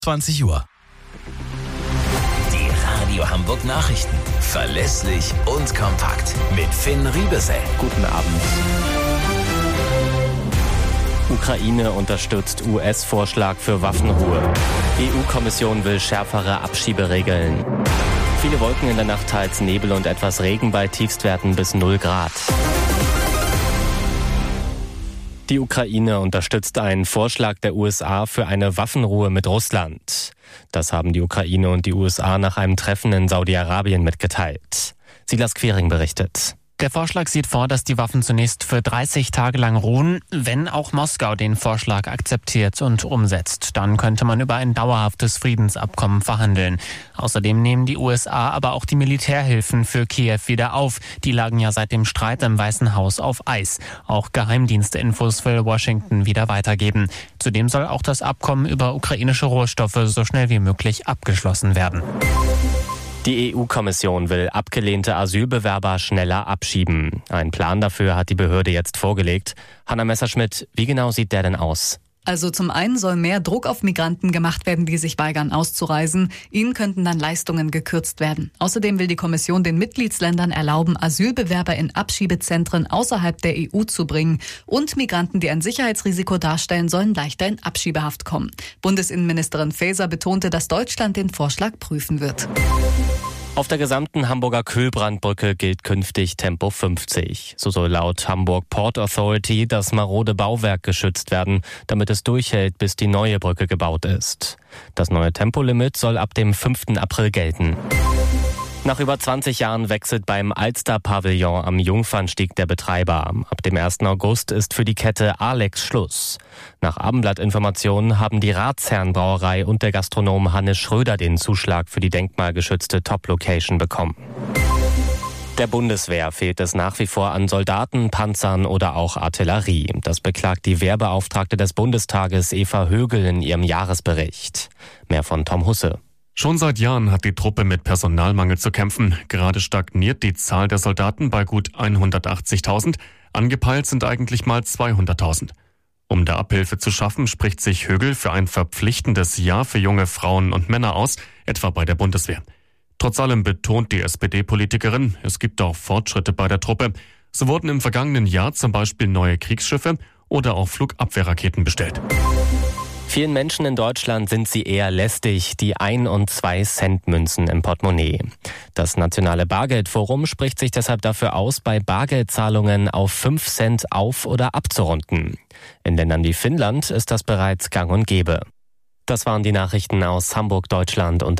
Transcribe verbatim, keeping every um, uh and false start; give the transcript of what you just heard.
zwanzig Uhr. Die Radio Hamburg Nachrichten. Verlässlich und kompakt. Mit Finn Riebesell. Guten Abend. Ukraine unterstützt U S-Vorschlag für Waffenruhe. E U-Kommission will schärfere Abschieberegeln. Viele Wolken in der Nacht, teils Nebel und etwas Regen bei Tiefstwerten bis null Grad. Die Ukraine unterstützt einen Vorschlag der U S A für eine Waffenruhe mit Russland. Das haben die Ukraine und die U S A nach einem Treffen in Saudi-Arabien mitgeteilt. Silas Quering berichtet. Der Vorschlag sieht vor, dass die Waffen zunächst für dreißig Tage lang ruhen, wenn auch Moskau den Vorschlag akzeptiert und umsetzt. Dann könnte man über ein dauerhaftes Friedensabkommen verhandeln. Außerdem nehmen die U S A aber auch die Militärhilfen für Kiew wieder auf. Die lagen ja seit dem Streit im Weißen Haus auf Eis. Auch Geheimdiensteinfos will Washington wieder weitergeben. Zudem soll auch das Abkommen über ukrainische Rohstoffe so schnell wie möglich abgeschlossen werden. Die E U-Kommission will abgelehnte Asylbewerber schneller abschieben. Ein Plan dafür hat die Behörde jetzt vorgelegt. Hanna Messerschmidt, wie genau sieht der denn aus? Also zum einen soll mehr Druck auf Migranten gemacht werden, die sich weigern auszureisen. Ihnen könnten dann Leistungen gekürzt werden. Außerdem will die Kommission den Mitgliedsländern erlauben, Asylbewerber in Abschiebezentren außerhalb der E U zu bringen. Und Migranten, die ein Sicherheitsrisiko darstellen, sollen leichter in Abschiebehaft kommen. Bundesinnenministerin Faeser betonte, dass Deutschland den Vorschlag prüfen wird. Auf der gesamten Hamburger Kühlbrandbrücke gilt künftig Tempo fünfzig. So soll laut Hamburg Port Authority das marode Bauwerk geschützt werden, damit es durchhält, bis die neue Brücke gebaut ist. Das neue Tempolimit soll ab dem fünften April gelten. Nach über zwanzig Jahren wechselt beim Alster-Pavillon am Jungfernstieg der Betreiber. Ab dem ersten August ist für die Kette Alex Schluss. Nach Abendblatt-Informationen haben die Ratsherrenbrauerei und der Gastronom Hannes Schröder den Zuschlag für die denkmalgeschützte Top-Location bekommen. Der Bundeswehr fehlt es nach wie vor an Soldaten, Panzern oder auch Artillerie. Das beklagt die Wehrbeauftragte des Bundestages Eva Högel in ihrem Jahresbericht. Mehr von Tom Husse. Schon seit Jahren hat die Truppe mit Personalmangel zu kämpfen. Gerade stagniert die Zahl der Soldaten bei gut hundertachtzigtausend. Angepeilt sind eigentlich mal zweihunderttausend. Um da Abhilfe zu schaffen, spricht sich Högel für ein verpflichtendes Jahr für junge Frauen und Männer aus, etwa bei der Bundeswehr. Trotz allem betont die S P D-Politikerin, es gibt auch Fortschritte bei der Truppe. So wurden im vergangenen Jahr zum Beispiel neue Kriegsschiffe oder auch Flugabwehrraketen bestellt. Vielen Menschen in Deutschland sind sie eher lästig, die ein- und zwei Cent Münzen im Portemonnaie. Das Nationale Bargeldforum spricht sich deshalb dafür aus, bei Bargeldzahlungen auf fünf Cent auf- oder abzurunden. In Ländern wie Finnland ist das bereits gang und gäbe. Das waren die Nachrichten aus Hamburg, Deutschland und